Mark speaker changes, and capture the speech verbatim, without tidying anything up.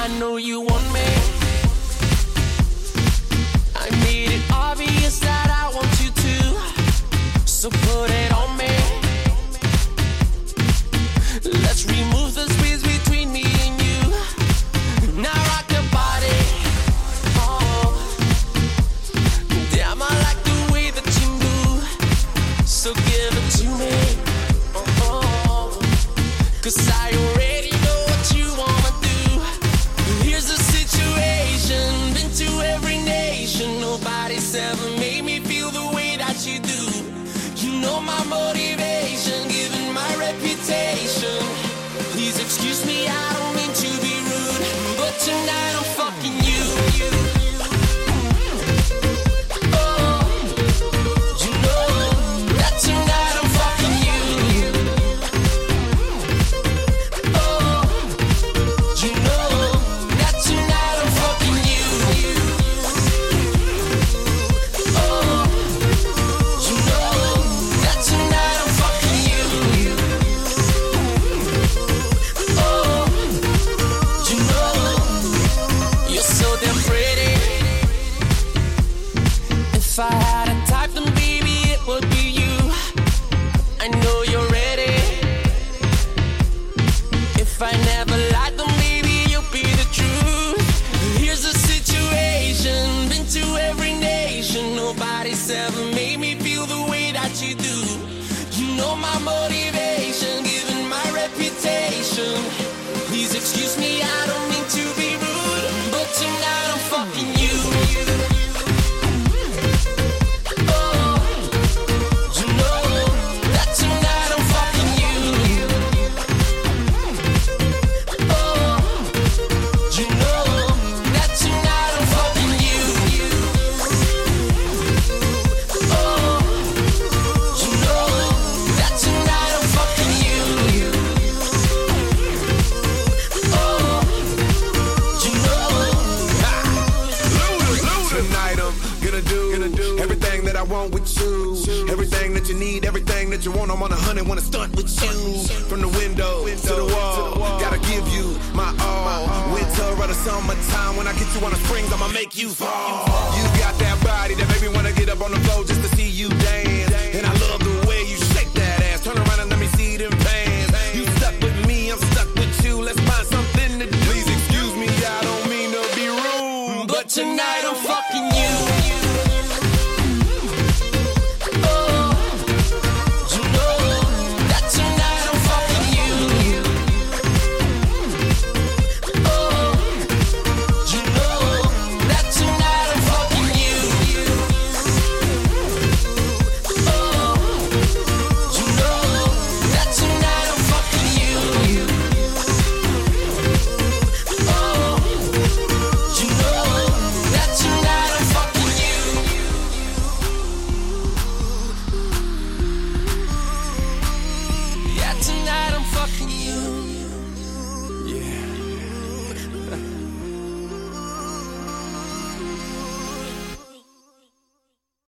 Speaker 1: I know you want me. I made it obvious that I want you to, so put it on me. Let's remove the space between me and you. Now rock your body. Oh, damn, I like the way that you move, so give it to me. Oh, cause I already know what you wanna do. Here's the situation, been to every nation. Nobody's ever made me feel the way that you do. You know my motivation, given my reputation. Please excuse me, I don't mean to be rude, but tonight I'm fucking you. Oh, you know that tonight I'm fucking you. Oh, you know that tonight I'm fucking you. Oh, you know that tonight I'm fucking you. Oh, you know you're so damn pretty. If I had a type, then baby it would be you. I know you're ready. If I never lied, then maybe you'll be the truth. Here's the situation, been to every nation. Nobody's ever made me feel the way that you do. You know my motivation, given my reputation. Please excuse me, I don't mean to be rude, but tonight I'm fucking you. Oh, you know that tonight I'm fucking you. Oh, you know that tonight I'm fucking you. Oh, you know that tonight I'm fucking you. Oh, you know.
Speaker 2: Tonight I'm gonna do, gonna do everything that I want with you. Everything that you need, everything that you want. I'm on a hundred, wanna stunt with you. From the window to the wall, gotta give you my all. Winter or the summertime, when I get you on the springs, I'ma make you fall. You got that body that make me wanna get up on the floor just to